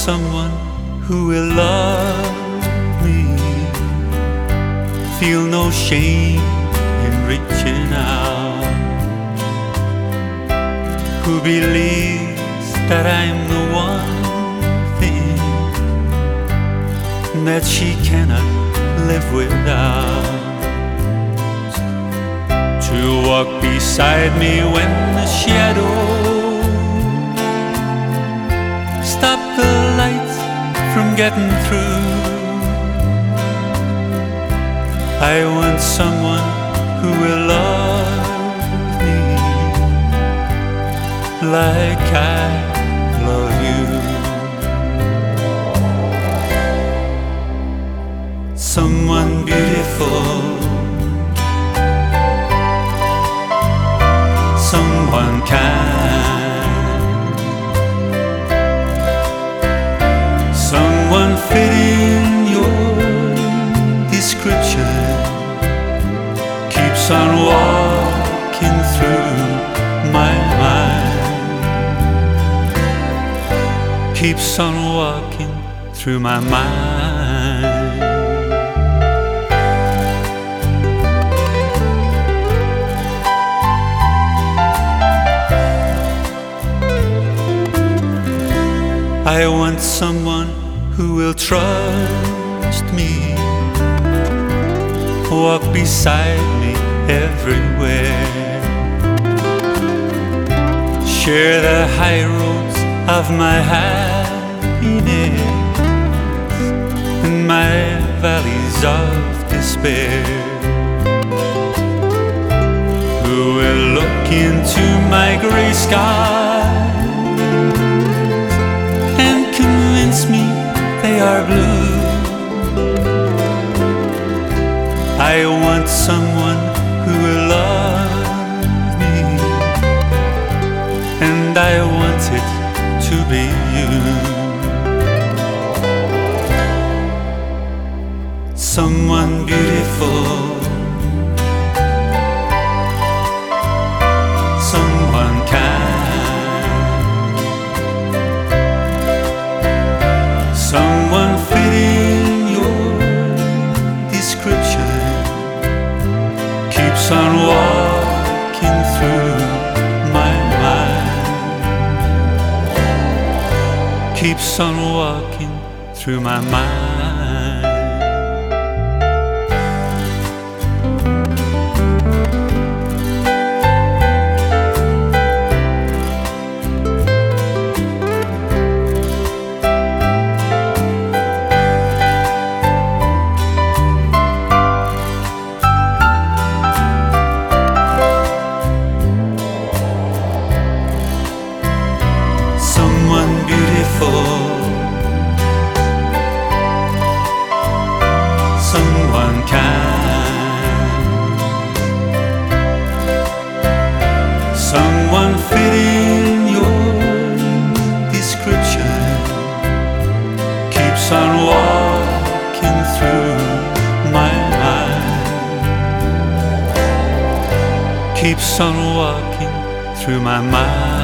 someone who will love me, feel no shame in reaching out, who believes that I'm the one thing that she cannot live without, to walk beside me when the shadows stop the lights from getting through. I want someone who will love me like I love you. Someone beautiful, someone kind, someone fitting your description, keeps on walking through my mind, keeps on walking through my mind. I want someone who will trust me, walk beside me everywhere, share the high roads of my happiness and my valleys of despair, who will look into my gray sky and convince me they are blue. I want someone who will love me, and I want it to be you. Someone beautiful, someone kind, someone fitting your description, keeps on walking through my mind, keeps on walking through my mind. Someone beautiful, someone kind, someone fitting your description, keeps on walking through my mind, keeps on walking through my mind.